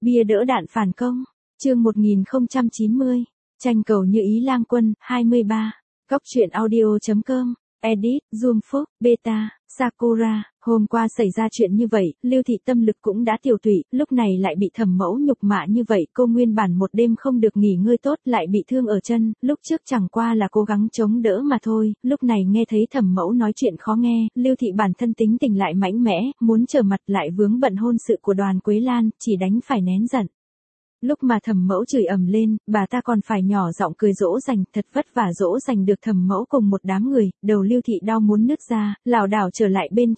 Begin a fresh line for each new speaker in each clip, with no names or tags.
Bia đỡ đạn phản công. Chương 1090. Tranh cầu như ý lang quân, 23. Góc truyện audio.com. Edit, Zoom Phúc, Beta, Sakura. Hôm qua xảy ra chuyện như vậy, Lưu Thị tâm lực cũng đã tiêu tụy, lúc này lại bị Thẩm Mẫu nhục mạ như vậy, cô nguyên bản một đêm không được nghỉ ngơi tốt, lại bị thương ở chân, lúc trước chẳng qua là cố gắng chống đỡ mà thôi, lúc này nghe thấy Thẩm Mẫu nói chuyện khó nghe, Lưu Thị bản thân tính tình lại mạnh mẽ, muốn trở mặt lại vướng bận hôn sự của Đoàn Quế Lan, chỉ đành phải nén giận. Lúc mà Thẩm Mẫu chửi ầm lên, bà ta còn phải nhỏ giọng cười dỗ dành, thật vất vả dỗ dành được Thẩm Mẫu cùng một đám người, đầu Lưu Thị đau muốn nứt ra, lảo đảo trở lại bên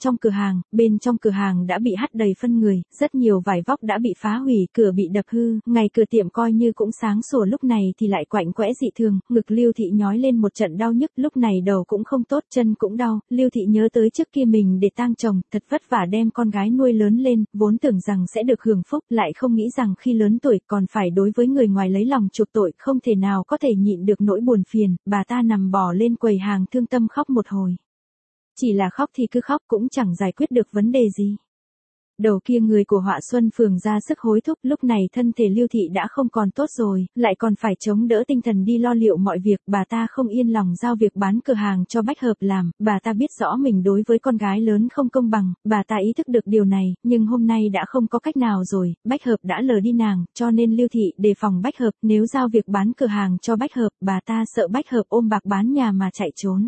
trong cửa hàng đã bị hắt đầy phân người, rất nhiều vải vóc đã bị phá hủy, cửa bị đập hư, ngày cửa tiệm coi như cũng sáng sủa, lúc này thì lại quạnh quẽ dị thường, ngực Lưu Thị nhói lên một trận đau nhức, lúc này đầu cũng không tốt, chân cũng đau, Lưu Thị nhớ tới trước kia mình để tang chồng, thật vất vả đem con gái nuôi lớn lên, vốn tưởng rằng sẽ được hưởng phúc, lại không nghĩ rằng khi lớn tuổi còn phải đối với người ngoài lấy lòng chuộc tội, không thể nào có thể nhịn được nỗi buồn phiền, bà ta nằm bò lên quầy hàng thương tâm khóc một hồi. Chỉ là khóc thì cứ khóc cũng chẳng giải quyết được vấn đề gì. Đầu kia người của Họa Xuân Phường ra sức hối thúc, lúc này thân thể Lưu Thị đã không còn tốt rồi, lại còn phải chống đỡ tinh thần đi lo liệu mọi việc, bà ta không yên lòng giao việc bán cửa hàng cho Bách Hợp làm, bà ta biết rõ mình đối với con gái lớn không công bằng, bà ta ý thức được điều này, nhưng hôm nay đã không có cách nào rồi, Bách Hợp đã lờ đi nàng, cho nên Lưu Thị đề phòng Bách Hợp, nếu giao việc bán cửa hàng cho Bách Hợp, bà ta sợ Bách Hợp ôm bạc bán nhà mà chạy trốn.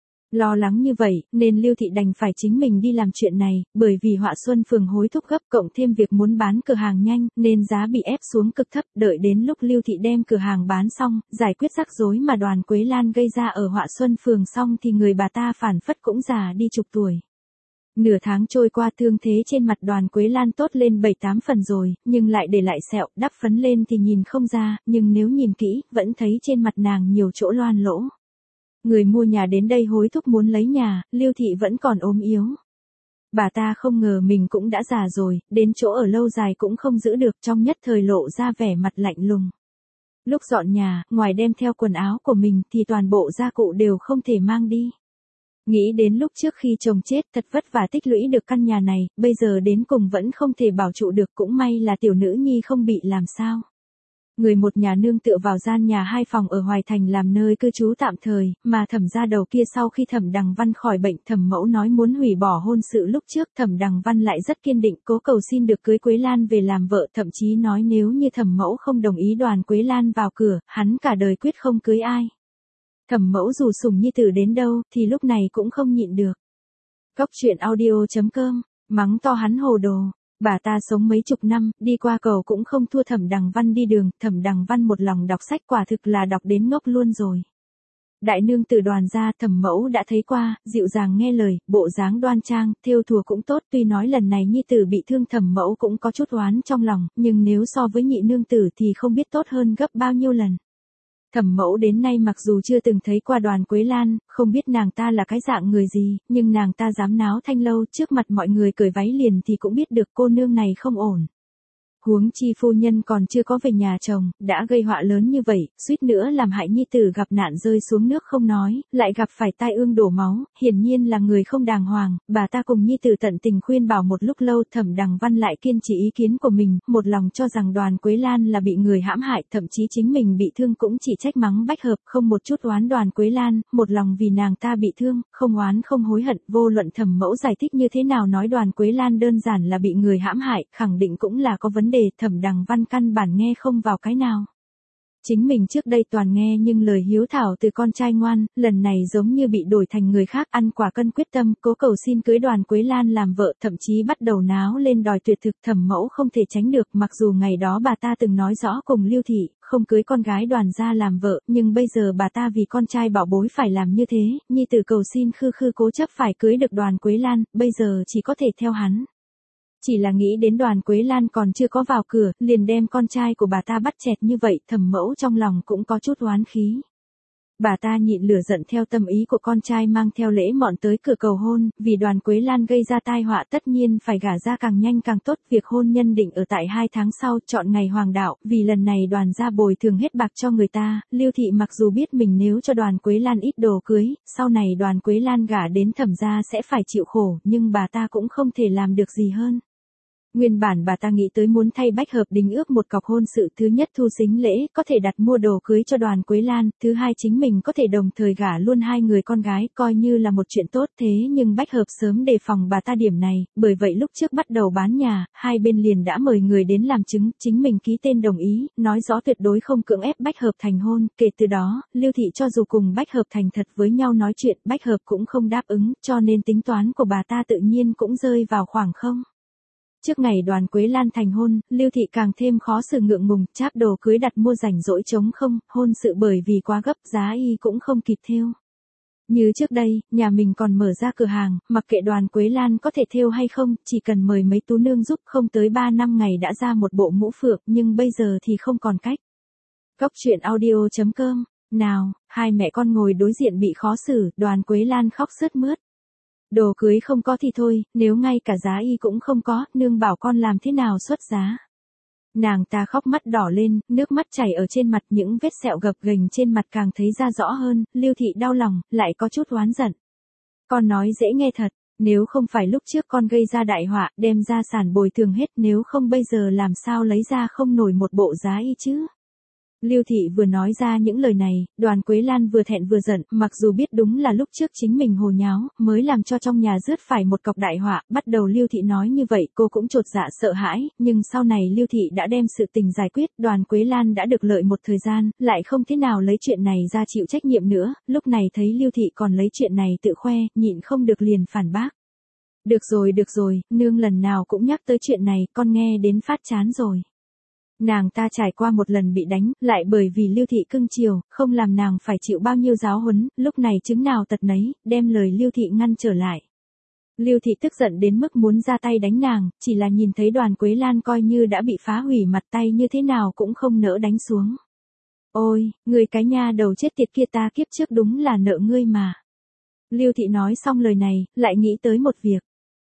Lo lắng như vậy, nên Lưu Thị đành phải chính mình đi làm chuyện này, bởi vì Họa Xuân Phường hối thúc gấp cộng thêm việc muốn bán cửa hàng nhanh, nên giá bị ép xuống cực thấp, đợi đến lúc Lưu Thị đem cửa hàng bán xong, giải quyết rắc rối mà Đoàn Quế Lan gây ra ở Họa Xuân Phường xong thì người bà ta phản phất cũng già đi chục tuổi. Nửa tháng trôi qua thương thế trên mặt Đoàn Quế Lan tốt lên 7-8 phần rồi, nhưng lại để lại sẹo, đắp phấn lên thì nhìn không ra, nhưng nếu nhìn kỹ, vẫn thấy trên mặt nàng nhiều chỗ loang lỗ. Người mua nhà đến đây hối thúc muốn lấy nhà, Lưu Thị vẫn còn ốm yếu. Bà ta không ngờ mình cũng đã già rồi, đến chỗ ở lâu dài cũng không giữ được, trong nhất thời lộ ra vẻ mặt lạnh lùng. Lúc dọn nhà, ngoài đem theo quần áo của mình thì toàn bộ gia cụ đều không thể mang đi. Nghĩ đến lúc trước khi chồng chết thật vất vả tích lũy được căn nhà này, bây giờ đến cùng vẫn không thể bảo trụ được, cũng may là tiểu nữ nhi không bị làm sao. Người một nhà nương tựa vào gian nhà 2 phòng ở Hoài Thành làm nơi cư trú tạm thời, mà Thẩm gia đầu kia sau khi Thẩm Đằng Văn khỏi bệnh, Thẩm Mẫu nói muốn hủy bỏ hôn sự lúc trước, Thẩm Đằng Văn lại rất kiên định, cố cầu xin được cưới Quế Lan về làm vợ, thậm chí nói nếu như Thẩm Mẫu không đồng ý Đoàn Quế Lan vào cửa, hắn cả đời quyết không cưới ai. Thẩm Mẫu dù sủng nhi tử đến đâu, thì lúc này cũng không nhịn được. Góc truyện audio.com, mắng to hắn hồ đồ. Bà ta sống mấy chục năm, đi qua cầu cũng không thua Thẩm Đằng Văn đi đường, Thẩm Đằng Văn một lòng đọc sách quả thực là đọc đến ngốc luôn rồi. Đại nương tử Đoàn gia, Thẩm Mẫu đã thấy qua, dịu dàng nghe lời, bộ dáng đoan trang, thêu thùa cũng tốt, tuy nói lần này nhi tử bị thương Thẩm Mẫu cũng có chút oán trong lòng, nhưng nếu so với nhị nương tử thì không biết tốt hơn gấp bao nhiêu lần. Thẩm Mẫu đến nay mặc dù chưa từng thấy qua Đoàn Quế Lan, không biết nàng ta là cái dạng người gì, nhưng nàng ta dám náo thanh lâu trước mặt mọi người cởi váy liền thì cũng biết được cô nương này không ổn. Huống chi phu nhân còn chưa có về nhà chồng, đã gây họa lớn như vậy, suýt nữa làm hại nhi tử gặp nạn rơi xuống nước không nói, lại gặp phải tai ương đổ máu, hiển nhiên là người không đàng hoàng, bà ta cùng nhi tử tận tình khuyên bảo một lúc lâu, Thẩm Đằng Văn lại kiên trì ý kiến của mình, một lòng cho rằng Đoàn Quế Lan là bị người hãm hại, thậm chí chính mình bị thương cũng chỉ trách mắng Bách Hợp, không một chút oán Đoàn Quế Lan, một lòng vì nàng ta bị thương, không oán không hối hận, vô luận Thẩm Mẫu giải thích như thế nào nói Đoàn Quế Lan đơn giản là bị người hãm hại, khẳng định cũng là có vấn đề, Thẩm Đằng Văn căn bản nghe không vào cái nào. Chính mình trước đây toàn nghe nhưng lời hiếu thảo từ con trai ngoan, lần này giống như bị đổi thành người khác, ăn quả cân quyết tâm, cố cầu xin cưới Đoàn Quế Lan làm vợ, thậm chí bắt đầu náo lên đòi tuyệt thực. Thẩm Mẫu không thể tránh được, mặc dù ngày đó bà ta từng nói rõ cùng Lưu Thị, không cưới con gái Đoàn gia làm vợ, nhưng bây giờ bà ta vì con trai bảo bối phải làm như thế, nhi tử cầu xin khư khư cố chấp phải cưới được Đoàn Quế Lan, bây giờ chỉ có thể theo hắn. Chỉ là nghĩ đến Đoàn Quế Lan còn chưa có vào cửa, liền đem con trai của bà ta bắt chẹt như vậy, Thẩm Mẫu trong lòng cũng có chút oán khí. Bà ta nhịn lửa giận theo tâm ý của con trai mang theo lễ mọn tới cửa cầu hôn, vì Đoàn Quế Lan gây ra tai họa tất nhiên phải gả ra càng nhanh càng tốt, việc hôn nhân định ở tại 2 tháng sau, chọn ngày hoàng đạo, vì lần này Đoàn gia bồi thường hết bạc cho người ta, Lưu Thị mặc dù biết mình nếu cho Đoàn Quế Lan ít đồ cưới, sau này Đoàn Quế Lan gả đến Thẩm gia sẽ phải chịu khổ, nhưng bà ta cũng không thể làm được gì hơn. Nguyên bản bà ta nghĩ tới muốn thay Bách Hợp đính ước một cọc hôn sự, thứ nhất thu sính lễ, có thể đặt mua đồ cưới cho Đoàn Quế Lan, thứ hai chính mình có thể đồng thời gả luôn hai người con gái, coi như là một chuyện tốt. Thế nhưng Bách Hợp sớm đề phòng bà ta điểm này, bởi vậy lúc trước bắt đầu bán nhà, hai bên liền đã mời người đến làm chứng, chính mình ký tên đồng ý, nói rõ tuyệt đối không cưỡng ép Bách Hợp thành hôn. Kể từ đó, Lưu Thị cho dù cùng Bách Hợp thành thật với nhau nói chuyện, Bách Hợp cũng không đáp ứng, cho nên tính toán của bà ta tự nhiên cũng rơi vào khoảng không. Trước ngày Đoàn Quế Lan thành hôn, Lưu Thị càng thêm khó xử ngượng ngùng, cháp đồ cưới đặt mua rảnh rỗi trống không, hôn sự bởi vì quá gấp giá y cũng không kịp thêu. Như trước đây, nhà mình còn mở ra cửa hàng, mặc kệ Đoàn Quế Lan có thể thêu hay không, chỉ cần mời mấy tú nương giúp, không tới 3 năm ngày đã ra một bộ mũ phượng, nhưng bây giờ thì không còn cách. Cốc truyện audio.com. Nào, hai mẹ con ngồi đối diện bị khó xử, Đoàn Quế Lan khóc sướt mướt. Đồ cưới không có thì thôi, nếu ngay cả giá y cũng không có, nương bảo con làm thế nào xuất giá. Nàng ta khóc mắt đỏ lên, nước mắt chảy ở trên mặt, những vết sẹo gập ghềnh trên mặt càng thấy ra rõ hơn. Lưu Thị đau lòng, lại có chút oán giận. Con nói dễ nghe thật, nếu không phải lúc trước con gây ra đại họa, đem gia sản bồi thường hết, nếu không bây giờ làm sao lấy ra không nổi một bộ giá y chứ. Lưu Thị vừa nói ra những lời này, Đoàn Quế Lan vừa thẹn vừa giận, mặc dù biết đúng là lúc trước chính mình hồ nháo, mới làm cho trong nhà rước phải một cọc đại họa, bắt đầu Lưu Thị nói như vậy cô cũng chột dạ sợ hãi, nhưng sau này Lưu Thị đã đem sự tình giải quyết, Đoàn Quế Lan đã được lợi một thời gian, lại không thế nào lấy chuyện này ra chịu trách nhiệm nữa, lúc này thấy Lưu Thị còn lấy chuyện này tự khoe, nhịn không được liền phản bác. Được rồi, nương lần nào cũng nhắc tới chuyện này, con nghe đến phát chán rồi. Nàng ta trải qua một lần bị đánh, lại bởi vì Lưu Thị cưng chiều, không làm nàng phải chịu bao nhiêu giáo huấn, lúc này chứng nào tật nấy, đem lời Lưu Thị ngăn trở lại. Lưu Thị tức giận đến mức muốn ra tay đánh nàng, chỉ là nhìn thấy Đoàn Quế Lan coi như đã bị phá hủy mặt, tay như thế nào cũng không nỡ đánh xuống. Ôi, người cái nha đầu chết tiệt kia, ta kiếp trước đúng là nợ ngươi mà. Lưu Thị nói xong lời này, lại nghĩ tới một việc.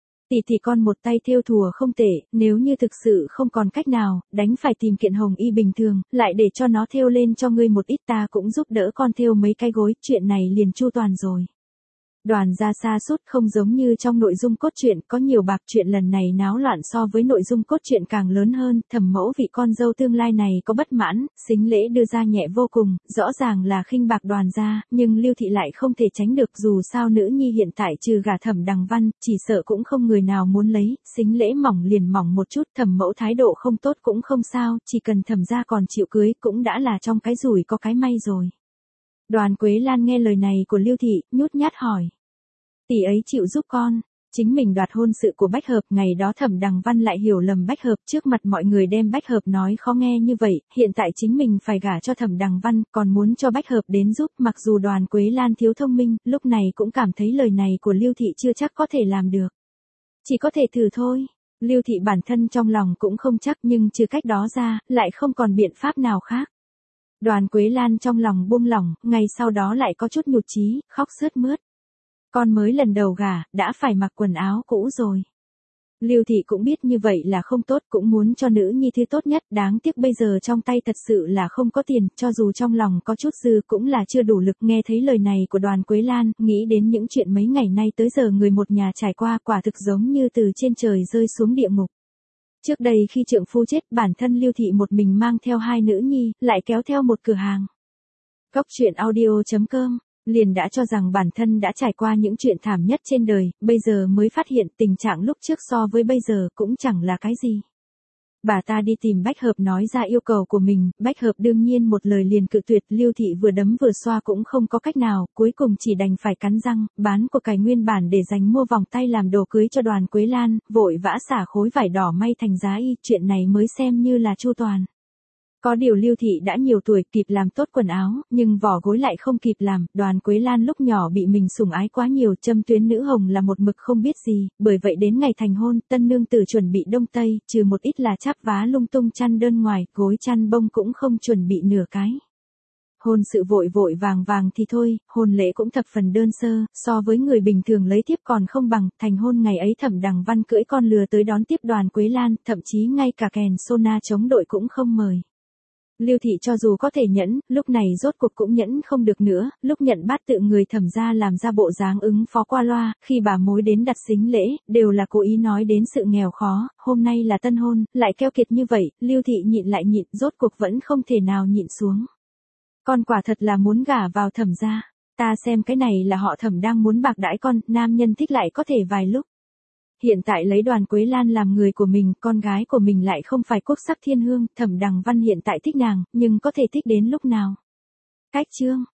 Tỷ con một tay thêu thùa không tệ, nếu như thực sự không còn cách nào, đánh phải tìm kiện hồng y bình thường, lại để cho nó thêu lên cho ngươi một ít, ta cũng giúp đỡ con thêu mấy cái gối, chuyện này liền chu toàn rồi. Đoàn gia sa sút không giống như trong nội dung cốt truyện, có nhiều bạc, chuyện lần này náo loạn so với nội dung cốt truyện càng lớn hơn, Thẩm Mẫu vị con dâu tương lai này có bất mãn, sính lễ đưa ra nhẹ vô cùng, rõ ràng là khinh bạc Đoàn gia, nhưng Lưu Thị lại không thể tránh được, dù sao nữ nhi hiện tại trừ gả Thẩm Đằng Văn, chỉ sợ cũng không người nào muốn lấy, sính lễ mỏng liền mỏng một chút, Thẩm Mẫu thái độ không tốt cũng không sao, chỉ cần Thẩm gia còn chịu cưới cũng đã là trong cái rủi có cái may rồi. Đoàn Quế Lan nghe lời này của Lưu Thị, nhút nhát hỏi. Tỷ ấy chịu giúp con, chính mình đoạt hôn sự của Bách Hợp, ngày đó Thẩm Đằng Văn lại hiểu lầm Bách Hợp, trước mặt mọi người đem Bách Hợp nói khó nghe như vậy, hiện tại chính mình phải gả cho Thẩm Đằng Văn, còn muốn cho Bách Hợp đến giúp, mặc dù Đoàn Quế Lan thiếu thông minh, lúc này cũng cảm thấy lời này của Lưu Thị chưa chắc có thể làm được. Chỉ có thể thử thôi. Lưu Thị bản thân trong lòng cũng không chắc, nhưng trừ cách đó ra, lại không còn biện pháp nào khác. Đoàn Quế Lan trong lòng buông lỏng, ngày sau đó lại có chút nhụt chí, khóc sướt mướt. Con mới lần đầu gả, đã phải mặc quần áo cũ rồi. Lưu Thị cũng biết như vậy là không tốt, cũng muốn cho nữ nhi thứ tốt nhất, đáng tiếc bây giờ trong tay thật sự là không có tiền, cho dù trong lòng có chút dư cũng là chưa đủ lực. Nghe thấy lời này của Đoàn Quế Lan, nghĩ đến những chuyện mấy ngày nay tới giờ người một nhà trải qua, quả thực giống như từ trên trời rơi xuống địa ngục. Trước đây khi trượng phu chết, bản thân Lưu Thị một mình mang theo hai nữ nhi, lại kéo theo một cửa hàng. Cốc truyện audio.com liền đã cho rằng bản thân đã trải qua những chuyện thảm nhất trên đời, bây giờ mới phát hiện tình trạng lúc trước so với bây giờ cũng chẳng là cái gì. Bà ta đi tìm Bách Hợp nói ra yêu cầu của mình, Bách Hợp đương nhiên một lời liền cự tuyệt, Lưu Thị vừa đấm vừa xoa cũng không có cách nào, cuối cùng chỉ đành phải cắn răng, bán của cải nguyên bản để dành mua vòng tay làm đồ cưới cho Đoàn Quế Lan, vội vã xả khối vải đỏ may thành giá y, chuyện này mới xem như là chu toàn. Có điều Lưu Thị đã nhiều tuổi, kịp làm tốt quần áo, nhưng vỏ gối lại không kịp làm, Đoàn Quế Lan lúc nhỏ bị mình sủng ái quá nhiều, châm tuyến nữ hồng là một mực không biết gì, bởi vậy đến ngày thành hôn, tân nương tử chuẩn bị đông tây, trừ một ít là chắp vá lung tung chăn đơn ngoài, gối chăn bông cũng không chuẩn bị nửa cái. Hôn sự vội vội vàng thì thôi, hôn lễ cũng thập phần đơn sơ, so với người bình thường lấy tiếp còn không bằng, thành hôn ngày ấy Thẩm Đằng Văn cưỡi con lừa tới đón tiếp Đoàn Quế Lan, thậm chí ngay cả kèn sona chống đội cũng không mời. Lưu Thị cho dù có thể nhẫn, lúc này rốt cuộc cũng nhẫn không được nữa, lúc nhận bát tự người Thẩm gia làm ra bộ dáng ứng phó qua loa, khi bà mối đến đặt sính lễ, đều là cố ý nói đến sự nghèo khó, hôm nay là tân hôn, lại keo kiệt như vậy, Lưu Thị nhịn lại nhịn, rốt cuộc vẫn không thể nào nhịn xuống. Con quả thật là muốn gả vào Thẩm gia, ta xem cái này là họ Thẩm đang muốn bạc đãi con, nam nhân thích lại có thể vài lúc. Hiện tại lấy Đoàn Quế Lan làm người của mình, con gái của mình lại không phải quốc sắc thiên hương, Thẩm Đằng Văn hiện tại thích nàng, nhưng có thể thích đến lúc nào. Cách chương